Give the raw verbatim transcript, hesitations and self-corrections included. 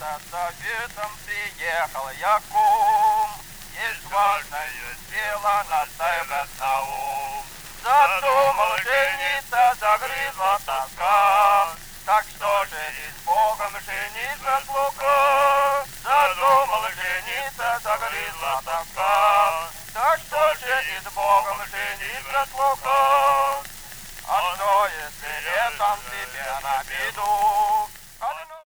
со советом приехал я кум. Есть важное дело настаивать на ум. Задумал жениться, загрызла тоска. Так что же и с Богом жениться слуга? Задумал жениться, загрызла тоска. Так что же и с Богом жениться слуга? А что если летом тебе на беду?